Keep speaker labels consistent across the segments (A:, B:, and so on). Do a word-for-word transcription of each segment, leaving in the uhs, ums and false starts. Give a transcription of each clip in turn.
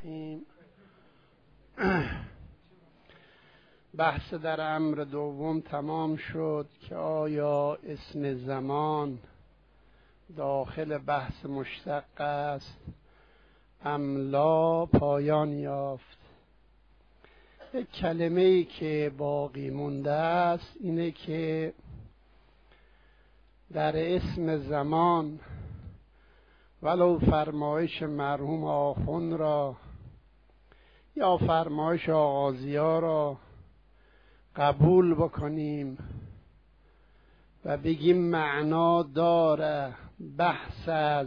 A: الرحیم. بحث در امر دوم تمام شد که آیا اسم زمان داخل بحث مشتق است ام لا پایان یافت. یک کلمه ای که باقی مونده است اینه که در اسم زمان ولو فرمایش مرحوم آخوند را یا فرمایش آغازی‌ها را قبول بکنیم و بگیم معنا داره بحث از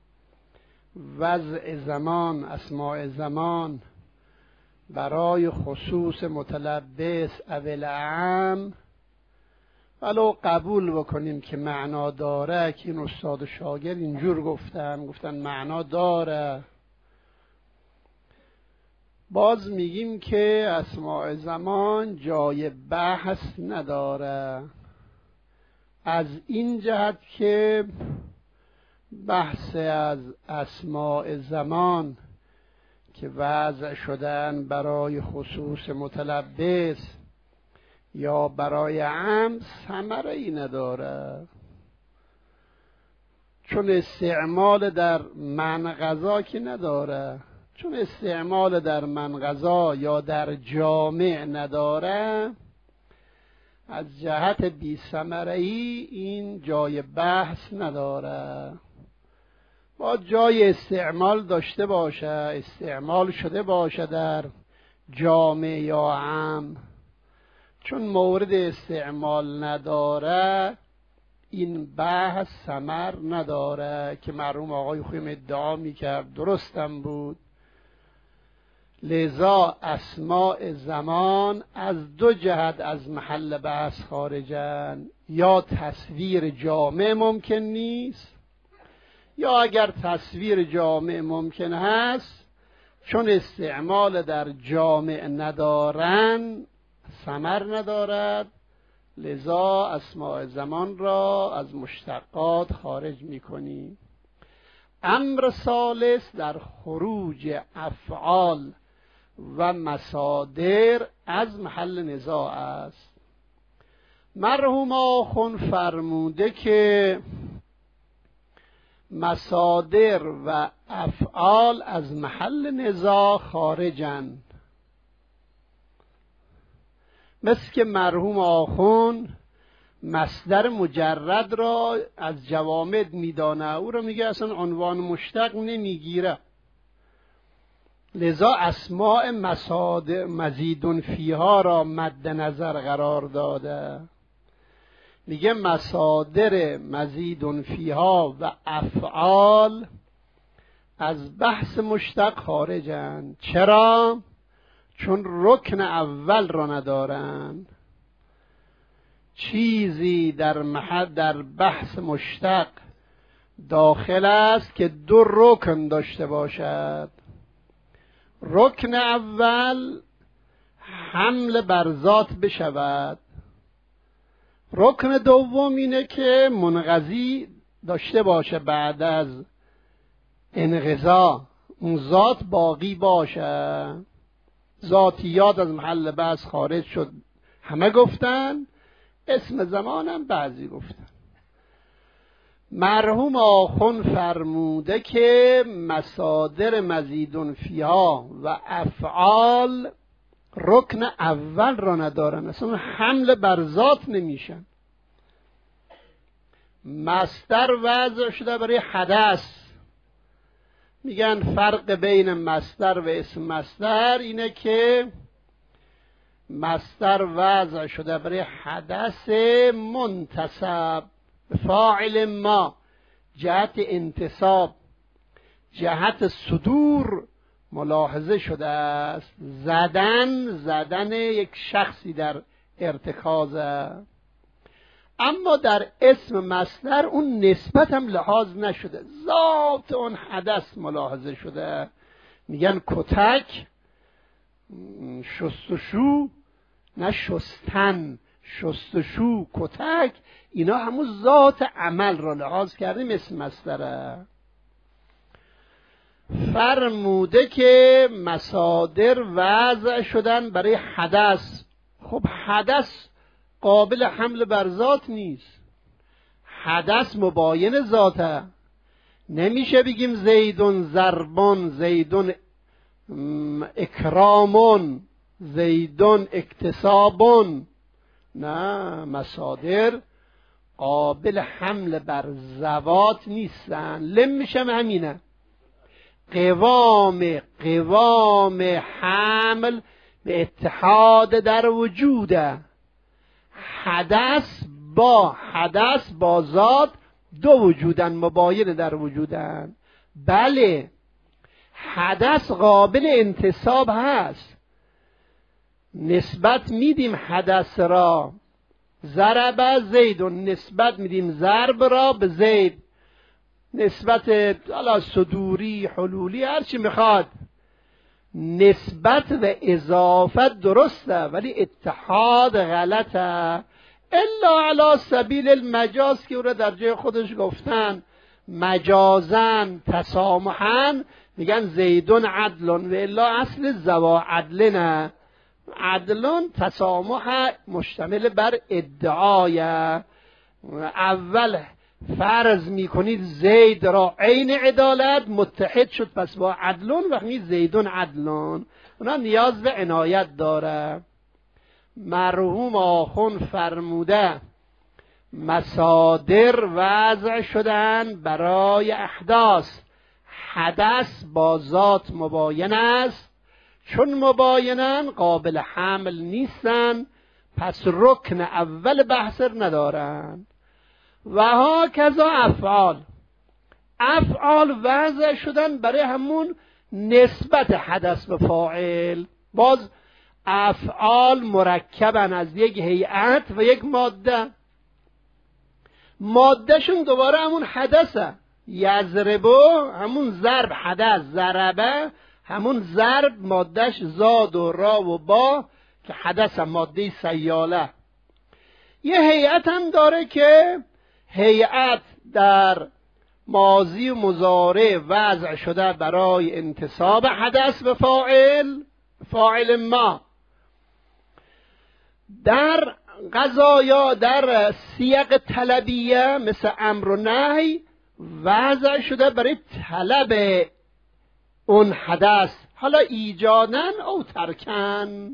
A: وضع زمان، اسماء زمان برای خصوص متلبس اول اعم، ولو قبول بکنیم که معنا داره، که این استاد و شاگرد اینجور گفتن گفتن معنا داره، باز میگیم که اسماء زمان جای بحث نداره، از این جهت که بحث از اسماء زمان که وضع شدن برای خصوص متلبس یا برای عام ثمره ای نداره، چون استعمال در منقضا که نداره، چون استعمال در منقضا یا در جامع نداره، از جهت بی ثمره ای این جای بحث نداره. با جای استعمال داشته باشه، استعمال شده باشه در جامع یا عام، چون مورد استعمال نداره این بحث ثمر نداره که مرحوم آقای خویم ادعا میکرد، درستم بود. لذا اسماء زمان از دو جهت از محل بحث خارجن، یا تصویر جامع ممکن نیست، یا اگر تصویر جامع ممکن هست چون استعمال در جامع ندارن ثمر ندارد، لذا اسماء زمان را از مشتقات خارج میکنیم. امر ثالث در خروج افعال و مصادر از محل نزاع است. مرحوم آخوند فرموده که مصادر و افعال از محل نزاع خارجند، مثل که مرحوم آخوند مصدر مجرد را از جوامد میدانه، او را میگه اصلا عنوان مشتق نمیگیره، لذا اسماء مصادر مزیدون فیها را مد نظر قرار داده، میگه مصادر مزیدون فیها و افعال از بحث مشتق خارجند. چرا؟ چون رکن اول را ندارند. چیزی در محل در بحث مشتق داخل است که دو رکن داشته باشد. رکن اول حمل بر ذات بشود، رکن دوم اینه که منقضی داشته باشه، بعد از انقضا اون ذات باقی باشه. ذاتیات از محل بحث خارج شد، همه گفتن، اسم زمانم بعضی گفتن. مرحوم آخوند فرموده که مصادر مزیدون فیها و افعال رکن اول را ندارن، اصلا حمل بر ذات نمیشن. مصدر وضع شده برای حدث، میگن فرق بین مصدر و اسم مصدر اینه که مصدر وضع شده برای حدث منتسب به فاعل ما، جهت انتصاب، جهت صدور ملاحظه شده است، زدن زدن یک شخصی در ارتکازه. اما در اسم مصدر اون نسبت هم لحاظ نشده، ذات اون حدث ملاحظه شده. میگن کتک، شستشو، نه شستن، شستشو، کتک، اینا همون ذات عمل را لحاظ کردیم اسم مصدره. فرموده که مصادر وضع شدن برای حدث. خب حدث قابل حمل بر ذات نیست، حدث مباین ذاته. نمیشه بگیم زیدون ضربون، زیدون اکرامون، زیدون اکتسابون. نه، مصادر قابل حمل بر ذوات نیستن. لم میشم همینه، قوام قوام حمل به اتحاد در وجوده. حدث با حدث با ذات دو وجودن، مباین در وجودن. بله، حدث قابل انتساب هست، نسبت میدیم حدث را. ضرب زیدون، نسبت میدیم ضرب را به زید، نسبت حالا صدوری حلولی هر چی میخواد. نسبت و اضافت درسته ولی اتحاد غلطه. الا علی سبیل المجاز که او را در جای خودش گفتن، مجازن تسامحن میگن زیدون عدلون، و الا اصل زوا عدلنه. عدلون تسامح مشتمل بر ادعای. اول فرض میکنید زید را عین عدالت متحد شد پس با عدلون، وقتی زیدون عدلون اونا نیاز به عنایت داره. مرحوم آخون فرموده مصادر وضع شدن برای احداث، حدث با ذات مباین است، چون مباینن قابل حمل نیستن پس رکن اول بحث ندارن. و ها کذا افعال، افعال وضع شدن برای همون نسبت حدث به فاعل. باز افعال مرکبن از یک هیئت و یک ماده، مادهشون دوباره همون حدثه. یضربو همون ضرب حدث، ضربه همون ضرب مادهش زاد و را و با که حدث ماده سیاله. یه هیئت هم داره که هیئت در ماضی و مضارع وضع شده برای انتساب حدث به فاعل، فاعل ما. در قضایا در سیاق طلبیه مثل امر و نهی وضع شده برای طلب اون حدث، حالا ایجادن او ترکن.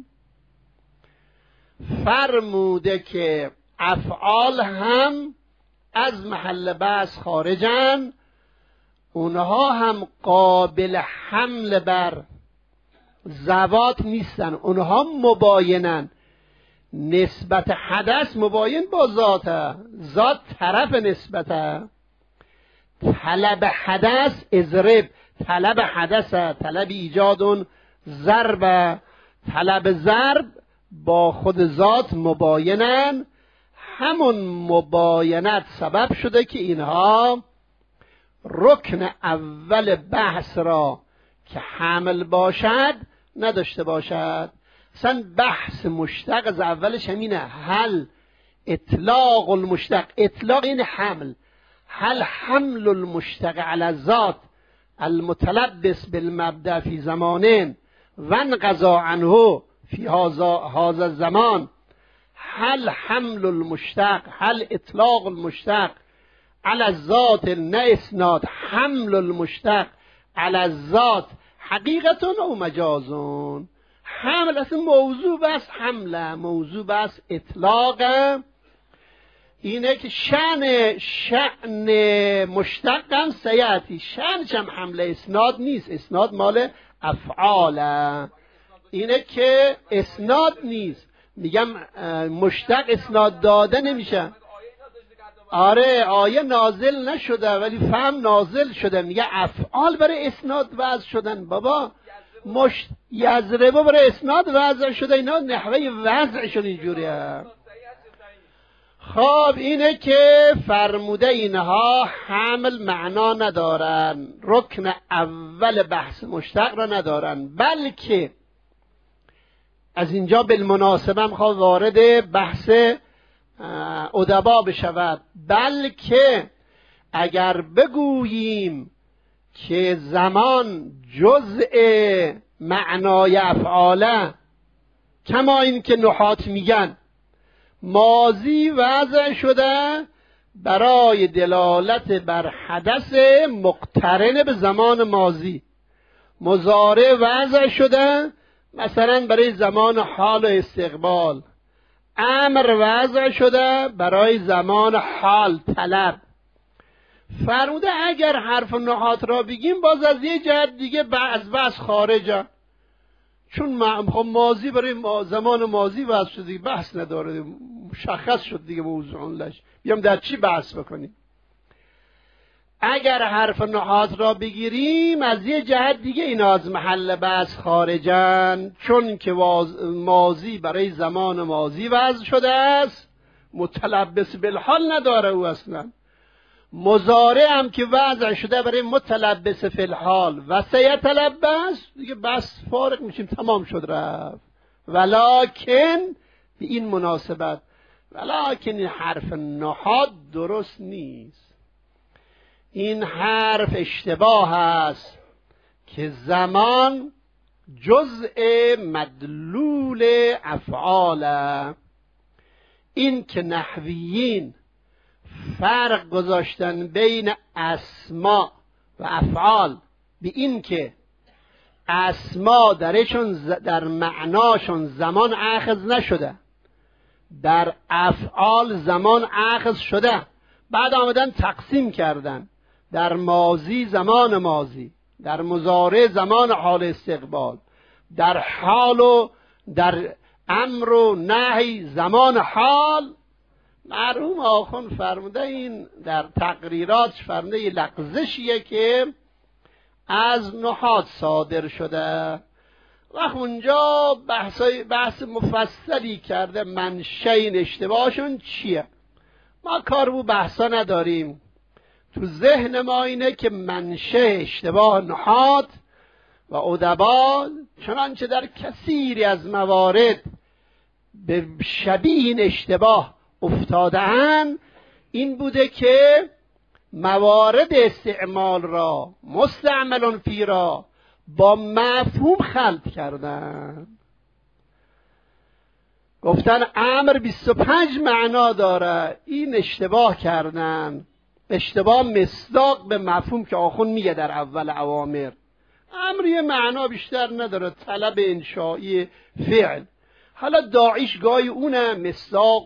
A: فرموده که افعال هم از محل بحث خارجن، اونها هم قابل حمل بر ذوات نیستن، اونها مباینن. نسبت حدث مباین با ذاته، ذات طرف نسبته. طلب حدث اضرب، طلب حدثه، طلب ایجادون ضرب، طلب ضرب با خود ذات مباینن. همون مباینت سبب شده که اینها رکن اول بحث را که حمل باشد نداشته باشد. مثلا بحث مشتق از اولش همینه، هل اطلاق المشتق، اطلاق این حمل، هل حمل المشتق على الذات المتلبس بالمبدأ في زمان و انقضا عنه في هذا الزمان، هل حمل المشتق، هل اطلاق المشتق على الذات نه اسناد، حمل المشتق على الذات حقیقت او مجازون. حمل اصلا موضوع بس حمله، موضوع بس اطلاقه. اینه که شأن شأن مشتق هم سیاتی، شأنش هم حمله، اسناد نیست، اسناد مال افعاله. اینه که اسناد نیست، میگم مشتق اسناد داده نمیشه. آره آیه نازل نشده ولی فهم نازل شده، میگه افعال برای اسناد وضع شدن. بابا مشت یضربه برای اسناد وضع شده، اینا نحوه وضعشون اینجوریه. خب اینه که فرموده اینها حمل معنا ندارن، رکن اول بحث مشتق را ندارن، بلکه از اینجا بالمناسبه میخواد وارد بحث ادبا بشود. بلکه اگر بگوییم که زمان جزء معنای افعاله، کما این که نحات میگن ماضی وضع شده برای دلالت بر حدث مقترن به زمان ماضی، مضارع وضع شده مثلا برای زمان حال و استقبال، امر وضع شده برای زمان حال طلب. فرموده اگر حرف نحات را بگیم باز از یه جهت دیگه از بحث خارجه، چون ماضی برای زمان ماضی وضع شده بحث نداره، مشخص شد دیگه موضوع لش، بیام در چی بحث بکنیم. اگر حرف نحات را بگیریم از یه جهت دیگه اینا از محل بحث خارجن، چون که ماضی برای زمان ماضی وضع شده است، متلبس بالحال نداره او اصلا. مضارع هم که وضع شده برای متلبس فی الحال و سیتلبس، دیگه بس فارغ میشیم، تمام شد رفت. ولکن به این مناسبت، ولکن این حرف نحات درست نیست، این حرف اشتباه است که زمان جزء مدلول افعاله. این که نحویین فرق گذاشتن بین اسما و افعال به این که اسما درشون در معناشون زمان اخذ نشده، در افعال زمان اخذ شده، بعد آمدن تقسیم کردن در ماضی زمان ماضی، در مضارع زمان حال استقبال، در حال و در امر و نهی زمان حال. مرحوم آخوند فرموده این در تقریرات فرموده یه لغزشیه که از نحات صادر شده و اونجا بحث, بحث مفصلی کرده منشأ این اشتباهشون چیه. ما کار بو بحثا نداریم، تو ذهن ما اینه که منشأ اشتباه نحات و ادبا چنانچه در کثیری از موارد به شبیه این اشتباه افتاده‌اند این بوده که موارد استعمال را مستعملون فی را با مفهوم خلط کردن. گفتن امر بیست و پنج معنا داره، این اشتباه کردن، اشتباه مصداق به مفهوم که آخون میگه در اول اوامر. امر یه معنا بیشتر نداره، طلب انشایی فعل. حالا داعیش گاهی اونه مصداق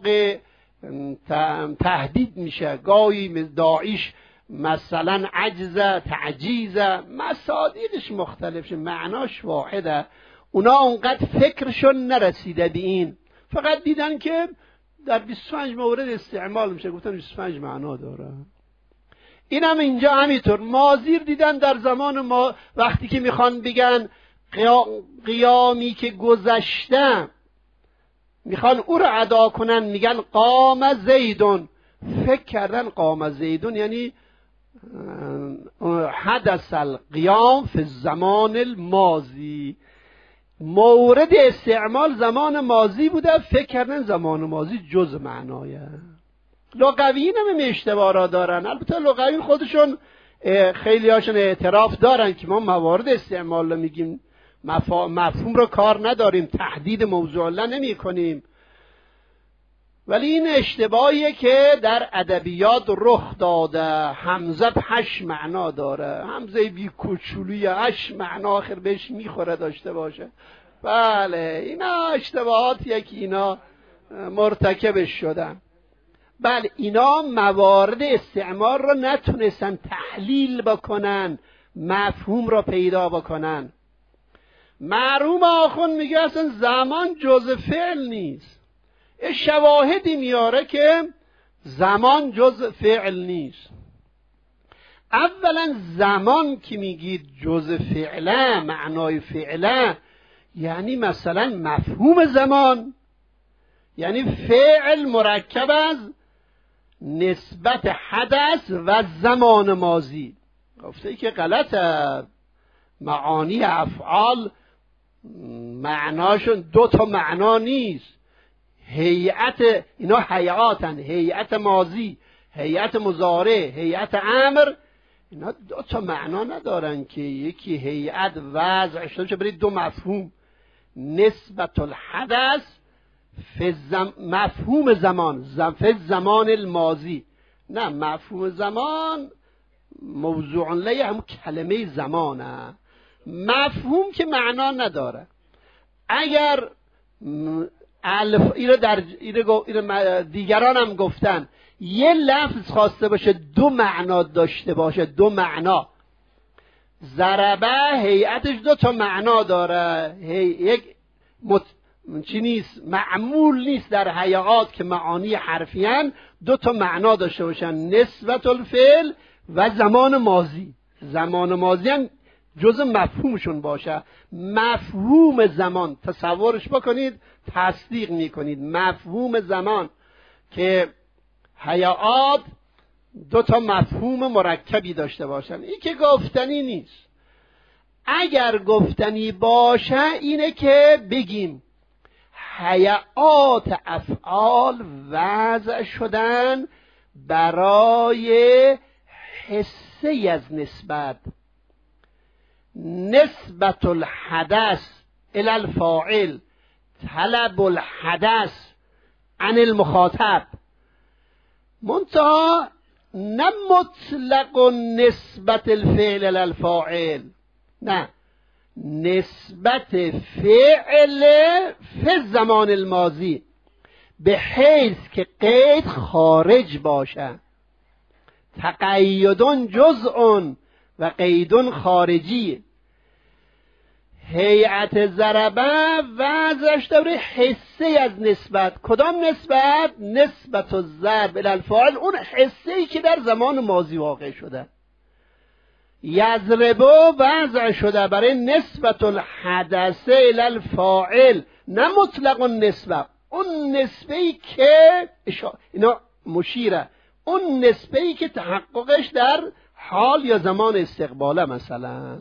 A: تهدید میشه، گاهی داعیش مثلا عجزه تعجیزه، مصادیقش مختلفه، معناش واحده. اونا اونقدر فکرشون نرسیده به این، فقط دیدن که در بیست و پنج مورد استعمال میشه، گفتن بیست و پنج معنا داره. این هم اینجا همینطور ماضی دیدن در زمان ما، وقتی که میخوان بگن قیامی که گذشته میخوان او رو ادا کنن میگن قام زیدون، فکر کردن قام زیدون یعنی حدث القیام فی الزمان الماضی، مورد استعمال زمان ماضی بوده، فکر کردن زمان ماضی جز معنایه. لغویین هم اشتباه را دارن، البته لغویین خودشون خیلی هاشون اعتراف دارن که ما موارد استعمال رو میگیم، مفهوم رو کار نداریم، تحدید موضوع الله نمی کنیم. ولی این اشتباهیه که در ادبیات رخ داده. همزه هشت معنا داره، همزه بی کوچولوی هشت معنا آخر بهش میخوره داشته باشه. بله اینا اشتباهاتیه که اینا مرتکبش شدن. بله اینا موارد استعمال رو نتونستن تحلیل بکنن، مفهوم رو پیدا بکنن. مرحوم آخوند میگه اصلا زمان جز فعل نیست، شواهدی میاره که زمان جز فعل نیست. اولا زمان که میگید جز فعله، معنای فعله یعنی مثلا مفهوم زمان، یعنی فعل مرکب از نسبت حدث و زمان ماضی. گفته ای که غلطه، معانی افعال معناشون دو تا معنا نیست، هیئت اینا هیئاتن، هیئت ماضی، هیئت مضارع، هیئت امر، اینا دو تا معنا ندارن که یکی هیئت وضع شده چه برید دو مفهوم. نسبت الحدث فی زم... مفهوم زمان زم... فی زمان الماضی، نه مفهوم زمان موضوع لی هم کلمه زمانه، مفهوم که معنا نداره. اگر الف ایره در ایره دیگران هم گفتن یه لفظ خواسته باشه دو معنا داشته باشه، دو معنا، ضربه هیئتش دو تا معنا داره، هی... یک مت... چی نیست، معمول نیست در هیئات که معانی حرفیان دو تا معنا داشته باشن، نسبت الفعل و زمان ماضی. زمان ماضی هم جز مفهومشون باشه. مفهوم زمان تصورش بکنید، تصدیق میکنید مفهوم زمان که هیئات دو تا مفهوم مرکبی داشته باشن، این که گفتنی نیست. اگر گفتنی باشه اینه که بگیم هیئات افعال وضع شدن برای حصه از نسبت، نسبت الحدث الی الفاعل، طلب الحدث عن المخاطب، منتها نه مطلق نسبت الفعل الی الفاعل، نه نسبت فعل فی زمان الماضی به حیث که قید خارج باشه. تقیدون جزء و قیدون خارجی. هیئت ضربه وضعش دوره حصه از نسبت. کدام نسبت؟ نسبت الضرب الی الفاعل، اون حصه ای که در زمان ماضی واقع شده. یضربو وضع شده برای نسبت الحدث الی الفاعل، نه مطلق نسبه، اون نسبه ای که اینا مشیره، اون نسبه ای که تحققش در حال یا زمان استقباله. مثلا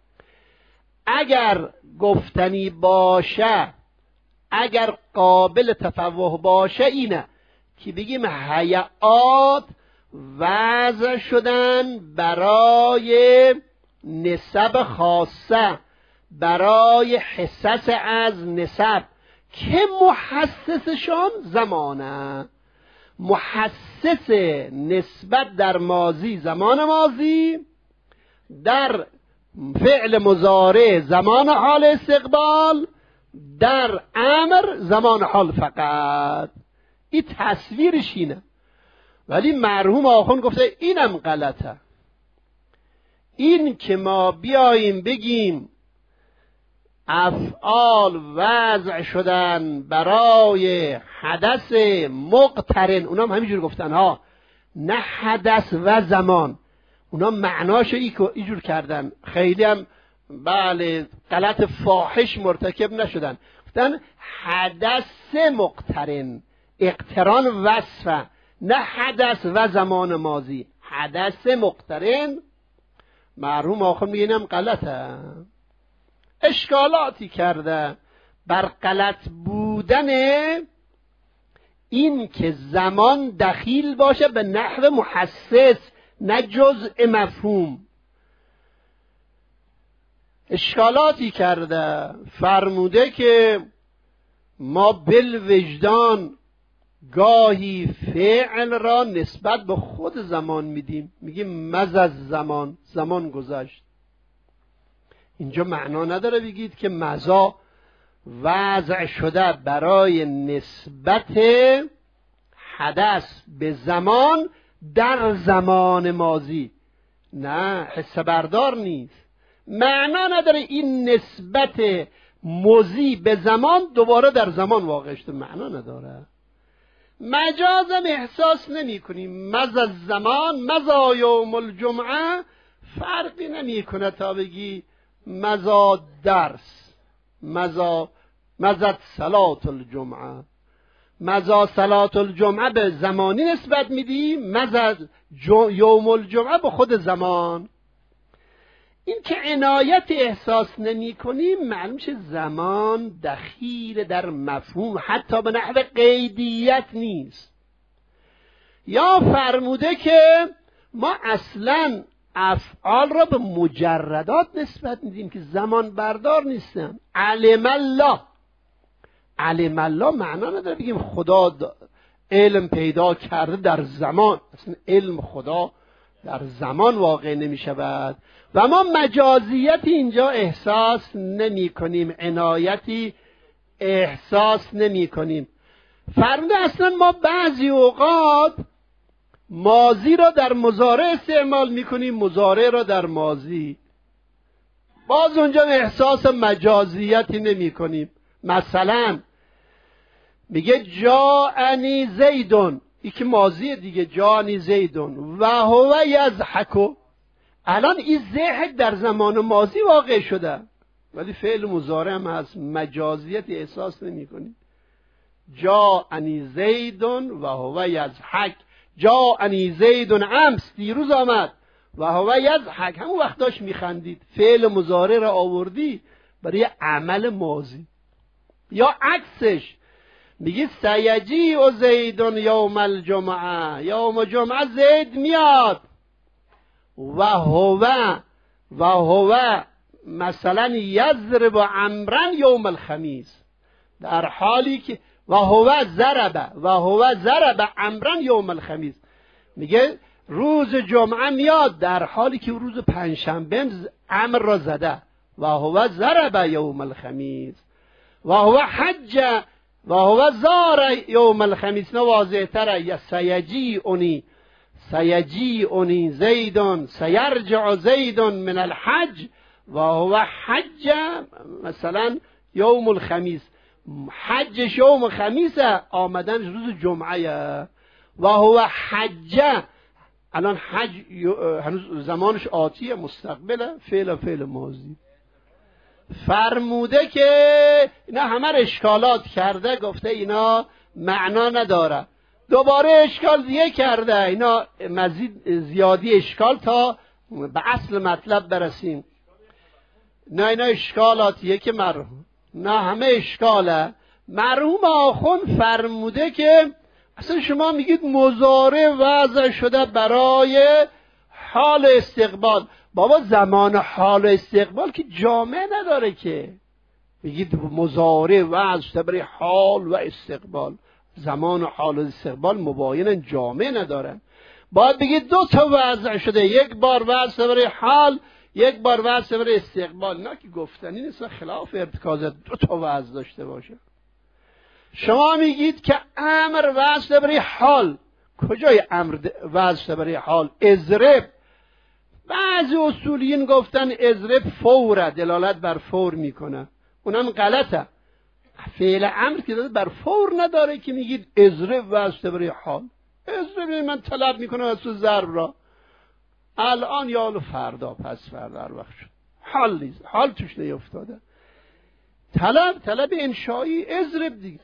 A: اگر گفتنی باشه، اگر قابل تفوه باشه، اینه که بگیم هیئات وضع شدن برای نسب خاصه، برای حصص از نسب که محسسشان زمانه. محسس نسبت در ماضی زمان ماضی، در فعل مضارع زمان حال استقبال، در امر زمان حال فقط. این تصویرش اینه. ولی مرحوم آخوند گفته اینم غلطه. این که ما بیاییم بگیم افعال وضع شدن برای حدث مقترن، اونا هم همینجور گفتن ها، نه حدث و زمان. اونا معناشو اینجور کردن، خیلی هم بله غلط فاحش مرتکب نشدن. گفتن حدث مقترن، اقتران وصفه، نه حدث و زمان ماضی، حدث مقترن. مرحوم آخر میگه اینم غلطه، اشکالاتی کرده بر غلط بودن این که زمان دخیل باشه به نحو محسس، نه جزء مفهوم. اشکالاتی کرده، فرموده که ما بالوجدان گاهی فعل را نسبت به خود زمان میدیم، میگیم مز از زمان، زمان گذشت. اینجا معنا نداره بگید که مزا وضع شده برای نسبت حدث به زمان در زمان ماضی، نه حصه بردار نیست. معنا نداره این نسبت ماضی به زمان دوباره در زمان واقع شده، معنا نداره. مجازم احساس نمی کنیم. مز از زمان، مزا یوم الجمعه، فرقی نمی کنه تا بگی مزا درس، مزا مزد صلات الجمعه، مزا صلات الجمعه به زمانی نسبت میدی، مزد یوم الجمعه به خود زمان. این که عنایت احساس نمی کنیم معلوم شه زمان دخیل در مفهوم، حتی به نحو قیدیت نیست. یا فرموده که ما اصلا افعال را به مجردات نسبت میدیم که زمان بردار نیستن. علم الله، علم الله معنا نداره بگیم خدا علم پیدا کرده در زمان. اصلا علم خدا در زمان واقع نمی شود و ما مجازیتی اینجا احساس نمی کنیم، عنایتی احساس نمی کنیم. فرموده اصلا ما بعضی اوقات ماضی را در مضارع استعمال می کنیم، مضارع را در ماضی، باز اونجا احساس مجازیتی نمی کنیم. مثلا میگه جاءنی زیدون، این که ماضی دیگه، جاءنی زیدون و هو یضحک. الان این ضحک در زمان ماضی واقع شده ولی فعل مضارع هم هست، مجازیت احساس نمی کنی. جاءنی زیدون و هو یضحک، جاءنی زیدون امس، دیروز آمد، و هو یضحک، همون وقت داشت میخندید. فعل مضارع را آوردی برای عمل ماضی. یا عکسش میگی سیجی و زیدون یوم الجمعه، یوم جمعه زید میاد. و هو و هو مثلا یضرب عمرا یوم الخمیس، در حالی که و هو ضرب و هو ضرب عمرا یوم الخمیس، میگه روز جمعه میاد در حالی که روز پنجشنبه عمر را زده. و هو ضرب یوم الخمیس و هو حج و هو زار یوم الخمیس. نه واضح تره. یا سیجی اونی سیجی اونی زیدون سیرجع زیدون من الحج و هو حج مثلا یوم الخمیس، حجش یوم خمیسه، آمدن روز جمعه. و هو حج، الان حج هنوز زمانش آتیه، مستقبله، فعل فعل ماضی. فرموده که اینا همه اشکالات کرده، گفته اینا معنا نداره. دوباره اشکال دیگه کرده، اینا مزید زیادی اشکال تا به اصل مطلب برسیم. نه اینا اشکالاتیه که مرحوم، نه همه اشکاله. مرحوم آخون فرموده که اصلا شما میگید مضارع وضع شده برای حال استقبال. بابا زمان حال استقبال که جامعه نداره که بگید مضارع وضع شده برای حال و استقبال. زمان و حال و استقبال مباینن، جامعه ندارن. باید بگید دو تا وضع شده، یک بار وضع برای حال، یک بار وضع برای استقبال. نه که گفتنی نیست، خلاف ارتکازات دو تا وضع داشته باشه. شما میگید که امر وضع برای حال، کجای امر وضع برای حال؟ اضرب. بعضی اصولیین گفتن اضرب فوره، دلالت بر فور میکنه، اونم غلطه. فعل امر که بر فور نداره که میگید اضرب وضع برای حال. اضرب من طلب میکنم از تو ضرب را، الان یا فردا پس فردا هر وقت شد، حال نیست، حال توش نیفتاده. طلب طلب انشایی، اضرب دیگه.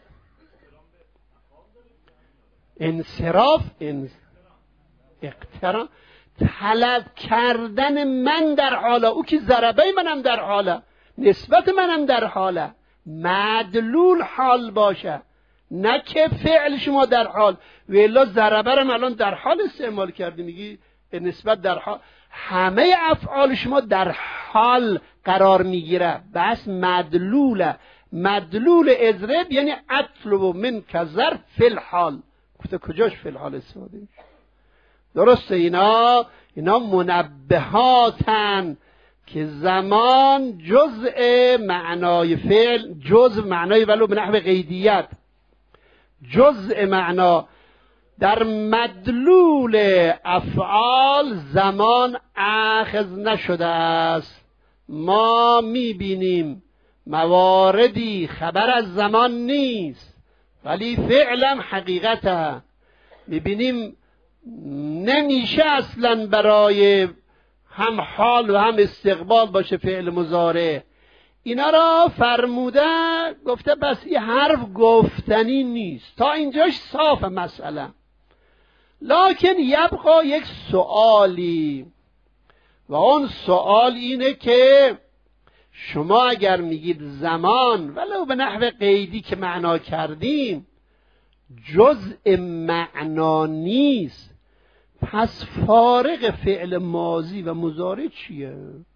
A: انصراف، انصراف اقتران، طلب کردن من در حاله، او که ضربه منم در حاله، نسبت منم در حاله، مدلول حال باشه، نه که فعل شما در حال. ویلا ضربه رو الان در حال استعمال کردی، میگی نسبت در حال. همه افعال شما در حال قرار میگیره، بس مدلوله. مدلول اضرب یعنی اطلب من کذر فی الحال. گفته کجاش فی الحال استفاده میشه؟ درسته. اینا اینا منبهاتن که زمان جزء معنای فعل، جزء معنای ولو به نحو قیدیت، جزء معنا. در مدلول افعال زمان اخذ نشده است. ما میبینیم مواردی خبر از زمان نیست ولی فعلا حقیقته. میبینیم نمیشه اصلا برای هم حال و هم استقبال باشه فعل مضارع. اینا را فرموده، گفته بس این حرف گفتنی نیست. تا اینجاش صاف مسئله. لکن یبقا یک سوالی، و اون سوال اینه که شما اگر میگید زمان ولو به نحو قیدی که معنا کردیم جزء معنا نیست، پس فارق فعل ماضی و مضارع چیه؟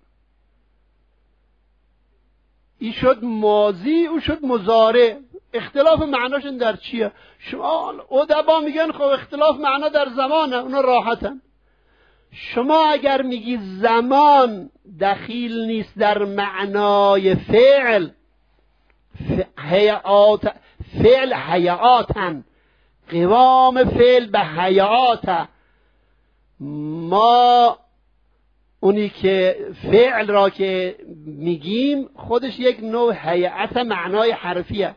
A: این شد ماضی، او شد مضارع. اختلاف معناشون در چیه؟ شما ادبا میگن خب اختلاف معنا در زمانه، اونا راحتن. شما اگر میگی زمان دخیل نیست در معنای فعل، حیات فعل حیاتن، قوام فعل به حیات، ما اونی که فعل را که میگیم خودش یک نوع هیئت معنای حرفیه.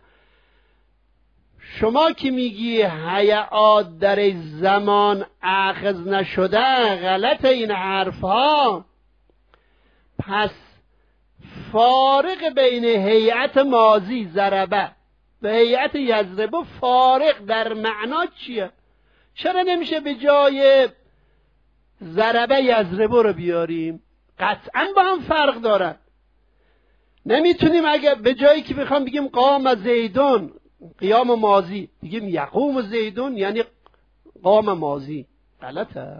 A: شما که میگی هیئات در زمان اخذ نشده، غلط این حرف ها. پس فارق بین هیئت ماضی ضربه و هیئت یضربه فارق در معنا چیه؟ چرا نمیشه به جای ضربه یضربه رو بیاریم؟ قطعا با هم فرق دارن. نمیتونیم اگه به جایی که بخوام بگیم قام زیدون، قیام ماضی، بگیم یقوم زیدون یعنی قام ماضی. غلطه.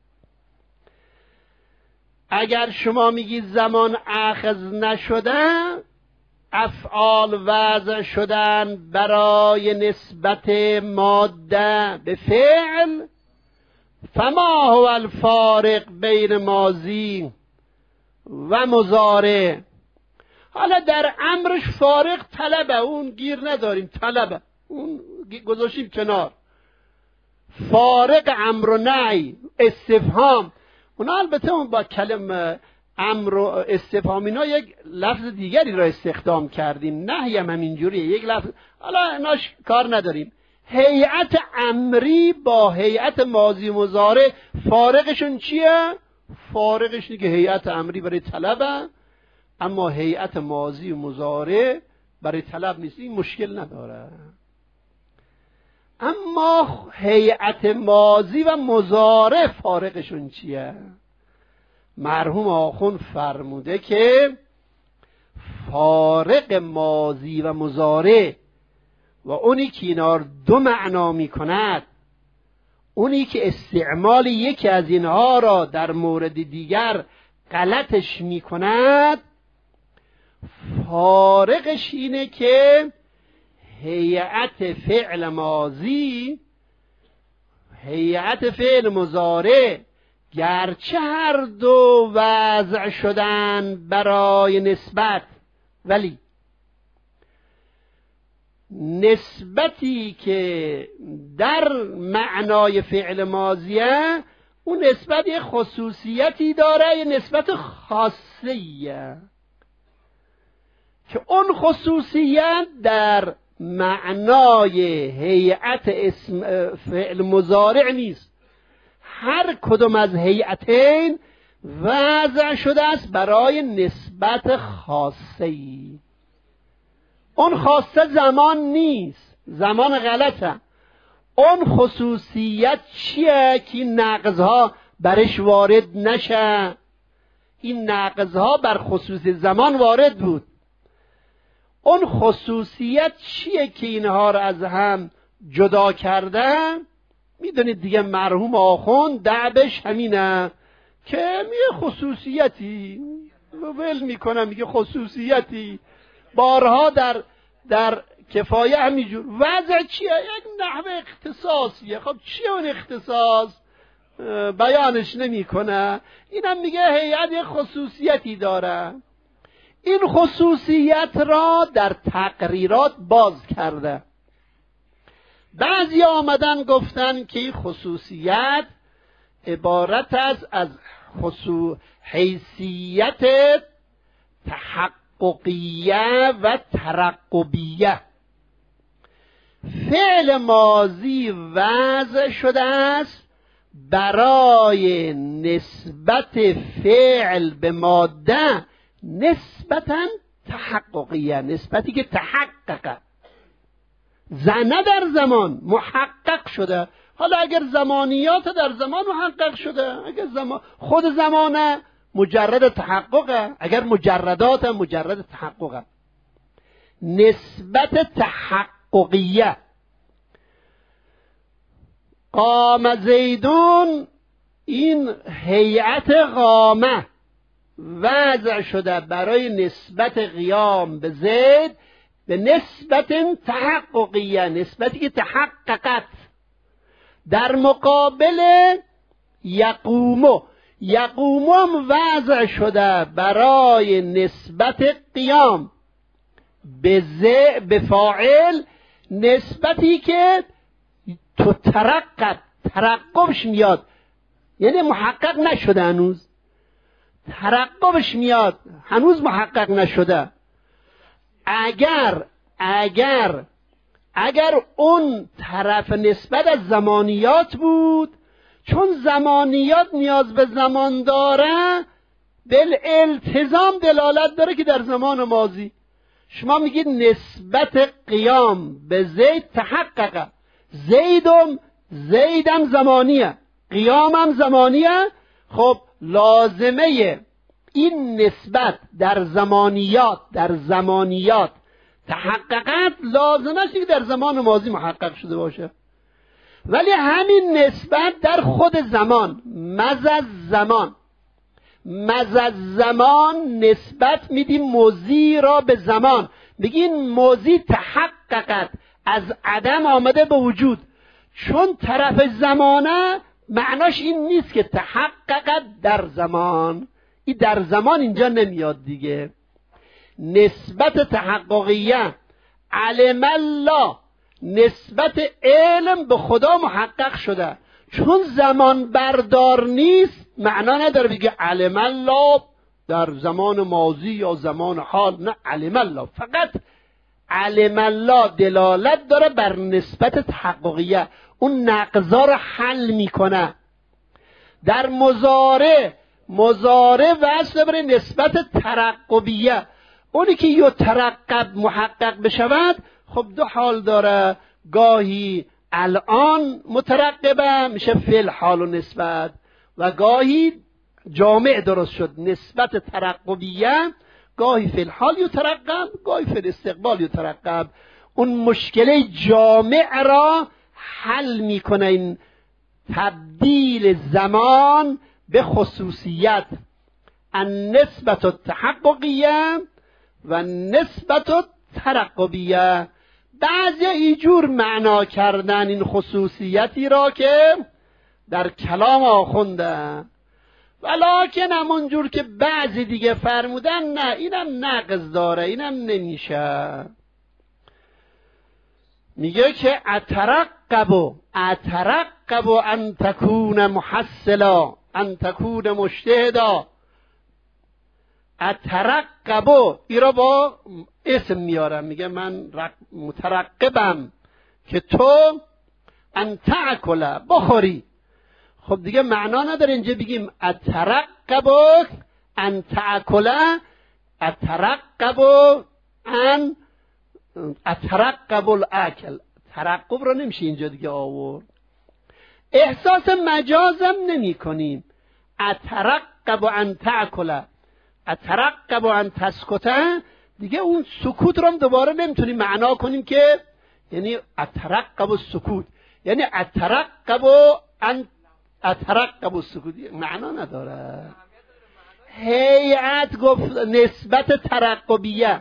A: اگر شما میگی زمان اخذ نشده، افعال وضع شدن برای نسبت ماده به فعل، فما هو الفارق بین ماضی و مضارع. حالا در امرش فارق طلبه، اون گیر نداریم، طلبه اون گذاشیم کنار. فارق امر و نهی، استفهام، اونا البته اون با کلمه امر و استفهام اینا یک لفظ دیگری را استخدام کردیم، نهی هم همینجوریه یک لفظ. حالا ایناش کار نداریم. هیئت امری با هیئت ماضی مضارع فارقشون چیه؟ فارقش اینه که هیئت امری برای طلبه، اما هیئت ماضی و مضارع برای طلب نیست. این مشکل نداره. اما هیئت ماضی و مضارع فارقشون چیه؟ مرحوم آخوند فرموده که فارق ماضی و مضارع و اونی که اینا دو معنا می کند، اونی که استعمال یکی از اینها را در مورد دیگر غلطش می کند، فارقش اینه که هیئت فعل ماضی، هیئت فعل مضارع گرچه هر دو وضع شدن برای نسبت، ولی نسبتی که در معنای فعل ماضیه اون نسبت یه خصوصیتی داره، یه نسبت خاصیه که اون خصوصیت در معنای هیئت اسم فعل مضارع نیست. هر کدوم از هیئتین وضع شده است برای نسبت خاصی. اون خاصه زمان نیست، زمان غلطه. اون خصوصیت چیه که این نقضها برش وارد نشه؟ این نقضها بر خصوص زمان وارد بود. اون خصوصیت چیه که اینها را از هم جدا کرده؟ میدونید دیگه مرحوم آخوند دعبش همینه که میگه خصوصیتی ول میکنه، میگه خصوصیتی بارها در در کفایه همینجور. وضع چیه؟ یک نحوه اختصاصیه. خب چیه اون اختصاص؟ بیانش نمیکنه. اینم میگه هیئت یک خصوصیتی داره. این خصوصیت را در تقریرات باز کرده. بعضی آمدن گفتن که این خصوصیت عبارت است از خصوص حیثیت تحققیه و ترقبیه. فعل ماضی وضع شده است برای نسبت فعل به ماده نسبتاً تحققیه، نسبتی که تحققه، زنه در زمان محقق شده. حالا اگر زمانیات در زمان محقق شده، اگر زمان خود زمانه مجرد تحققه، اگر مجردات مجرد تحققه. نسبت تحققیه. قام زیدون این هیئت قامه وضع شده برای نسبت قیام به زید به نسبت تحققیه، نسبتی که تحققت، در مقابل یقومو یقومو هم وضع شده برای نسبت قیام به ز به فاعل، نسبتی که تو ترقب ترقبش میاد، یعنی محقق نشده، هنوز ترقبش میاد، هنوز محقق نشده. اگر اگر اگر اون طرف نسبت از زمانیات بود، چون زمانیات نیاز به زمان داره، بالالتزام دلالت داره که در زمان ماضی. شما میگید نسبت قیام به زید تحققه، زیدم زیدم زمانیه، قیامم زمانیه. خب لازمه این نسبت در زمانیات در زمانیات تحققت، لازمه که در زمان ماضی محقق شده باشه. ولی همین نسبت در خود زمان، مزد زمان مزد زمان نسبت میدیم موضی را به زمان، میگین موضی تحققت، از عدم آمده به وجود. چون طرف زمانه، معناش این نیست که تحققت در زمان، این در زمان اینجا نمیاد دیگه. نسبت تحققیه علم الله، نسبت علم به خدا محقق شده. چون زمان بردار نیست، معنا نداره بگه علم الله در زمان ماضی یا زمان حال، نه، علم الله فقط علم الله دلالت داره بر نسبت تحققیه، اون نقضا رو حل میکنه. در مضارع مضارع وصل بر نسبت ترقبیه، اونی که یو ترقب محقق بشود، خب دو حال داره، گاهی الان مترقبه میشه فعل حال و نسبت، و گاهی جامع درست شد نسبت ترقبیه، گاهی فعل حال یترقب، گاهی فعل استقبال یترقب. اون مشکل جامع را حل میکنه این تبدیل زمان به خصوصیت، النسبت التحققیه و نسبت الترقبیه. بعضی اینجور معنا کردن این خصوصیتی را که در کلام آخونده، ولکن همونجور که بعضی دیگه فرمودن نه، اینم نقض داره، اینم نمیشه. میگه که اترقبو اترقبو ان تکون محصلا ان تکون مجتهدا. اترقبو ای را با اسم میارم، میگه من مترقبم که تو ان تاکل بخوری. خب دیگه معنا نداره اینجا بگیم اترقبو ان تاکل، اترقبو ان اترقب الاکل، ترقب رو نمیشه اینجا دیگه آورد. احساس مجازم نمی کنیم. اترقب ان تاکل، اترقب ان تسکته، دیگه اون سکوت رو هم دوباره نمیتونیم معنا کنیم که یعنی اترقب السکوت، یعنی اترقب ان اترقب السکوت، معنا نداره. هیئت گفت نسبت ترقبیه،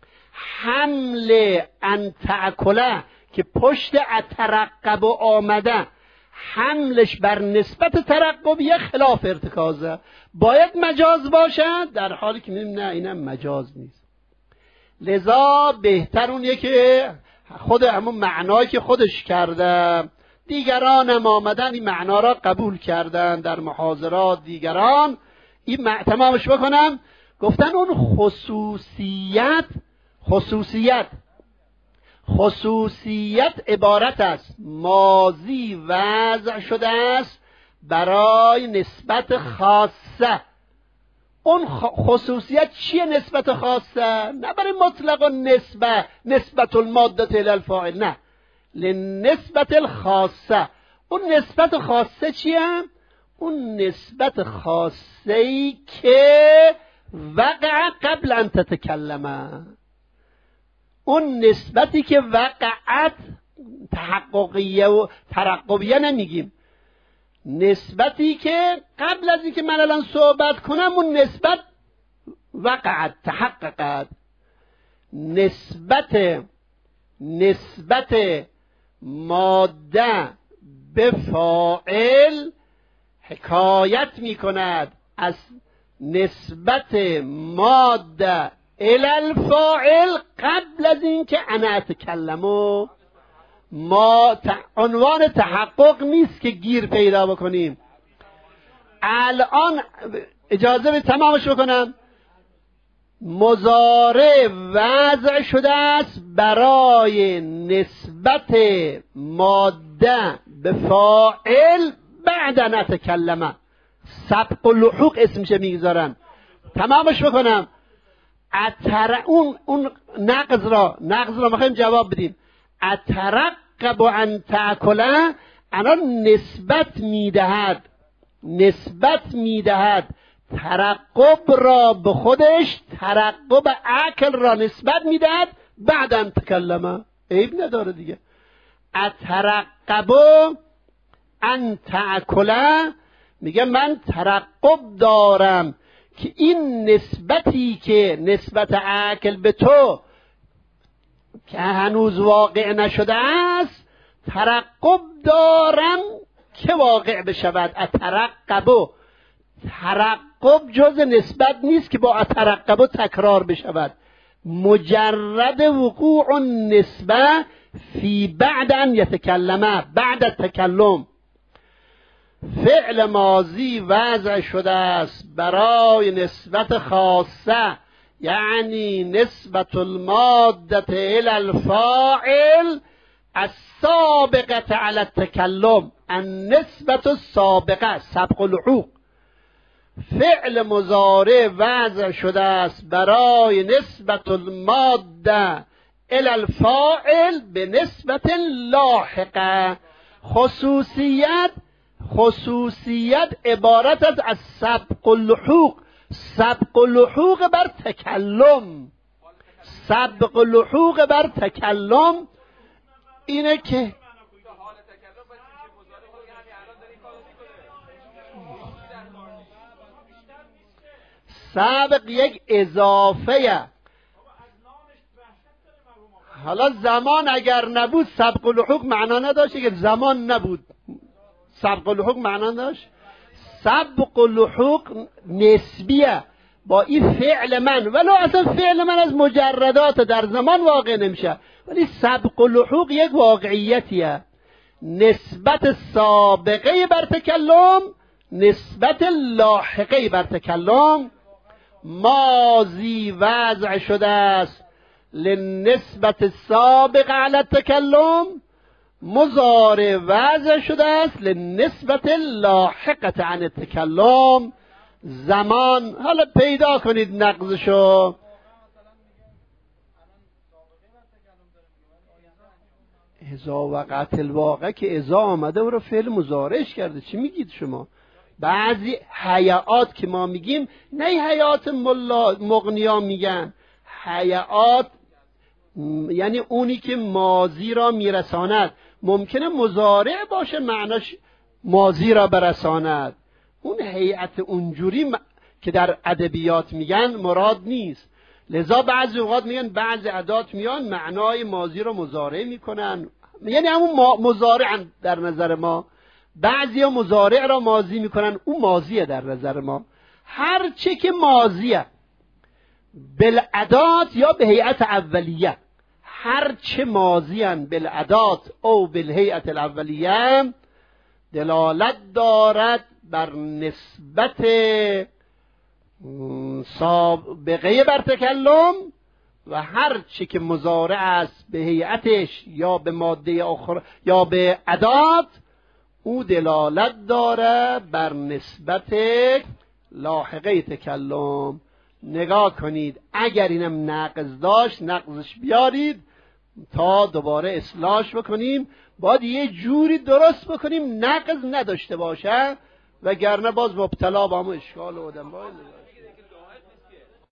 A: حمل ان تاکله که پشت اترقب آمده، حملش بر نسبت ترقبیه خلاف ارتکازه، باید مجاز باشد، در حالی که می‌بینیم نه، اینم مجاز نیست. لذا بهتر اونیه که خود همون معنایی که خودش کرده، دیگران هم آمدن این معنا را قبول کردن در محاضرات، دیگران این تمامش بکنم، گفتن اون خصوصیت خصوصیت خصوصیت عبارت است ماضی وضع شده است برای نسبت خاصه. اون خصوصیت چیه؟ نسبت خاصه، نه برای مطلق نسبه، نسبت الماده الی الفاعل، نه، لنسبت الخاصه. اون نسبت خاصه چیه؟ اون نسبت خاصه ای که وقع قبل ان تتکلمه، اون نسبتی که وقعت، تحققیه و ترقبیه نمیگیم، نسبتی که قبل از اینکه من الان صحبت کنم اون نسبت وقعت تحققت، نسبت نسبت ماده به فاعل حکایت می کند از نسبت ماده الی الفاعل قبل از اینکه انا اتکلمو. ما عنوان تحقق نیست که گیر پیدا بکنیم. الان اجازه به تمامش بکنم. مضارع وضع شده است برای نسبت ماده به فاعل بعد ان اتکلمه. سبق و لحوق اسمشه میگذارن. تمامش بکنم. اتر اون اون نقض را نقض را میخوایم جواب بدیم. اترقب ان تاکله انا نسبت میدهد نسبت میدهد ترقب را به خودش، ترقب عقل را نسبت میدهد بعد ان تکلمه. عیب نداره دیگه. اترقب ان تاکله میگه من ترقب دارم که این نسبتی که نسبت عقل به تو که هنوز واقع نشده است، ترقب دارم که واقع بشود. اترقب، ترقب جز نسبت نیست که با اترقب تکرار بشود. مجرد وقوع نسبه فی بعد ان یتکلمه، بعد التکلم. فعل ماضی وضع شده است برای نسبت خاصه، یعنی نسبت الماده الی الفاعل السابقه علی التکلم، النسبت السابقه، سبق الحقوق. فعل مضارع وضع شده است برای نسبت الماده الی الفاعل به نسبت لاحقه. خصوصیت خصوصیت عبارت است از سبق اللحوق. سبق اللحوق بر تکلم، سبق اللحوق بر تکلم اینه که سبق یک اضافه. حالا زمان اگر نبود سبق اللحوق معنا نداشت، که زمان نبود سبق اللحوق معنا داشت. سبق اللحوق نسبیه با این فعل من، ولو اصلا فعل من از مجردات در زمان واقع نمیشه، ولی سبق اللحوق یک واقعیتیه. نسبت سابقه بر تکلم، نسبت لاحقه بر تکلم. ماضی وضع شده است لنسبت سابقه علی التکلم، مضارع وضع شده است لنسبت لاحقه عن التکلم. زمان حالا پیدا کنید نقضشو. اذا وقعت الواقع که اذا آمده و رو فعل مضارعش کرده. چی میگید شما؟ بعضی حیات که ما میگیم نه حیات مغنیا میگن، حیات یعنی اونی که ماضی را میرساند. ممکنه مضارع باشه معناش ماضی را برساند. اون هیئت اونجوری م... که در ادبیات میگن مراد نیست. لذا بعضی اوقات میگن بعضی ادات میان معنای ماضی را مضارع میکنن، یعنی همون ما... مضارع در نظر ما. بعضی ها مضارع را ماضی میکنن، اون ماضیه در نظر ما. هر چه که ماضیه بالعدات یا به هیئت اولیه، هر چه ماضیان بالعدات او بالهیئت الاولیه دلالت دارد بر نسبت سابقه بر تکلم، و هر چی که مضارع است به هیئتش یا به ماده آخر یا به ادات، او دلالت داره بر نسبت لاحقه تکلم. نگاه کنید اگر اینم نقض داشت نقضش بیارید تا دوباره اصلاحش بکنیم. باید یه جوری درست بکنیم نقض نداشته باشه، وگرنه باز مبتلا با همون اشکال آدم باید.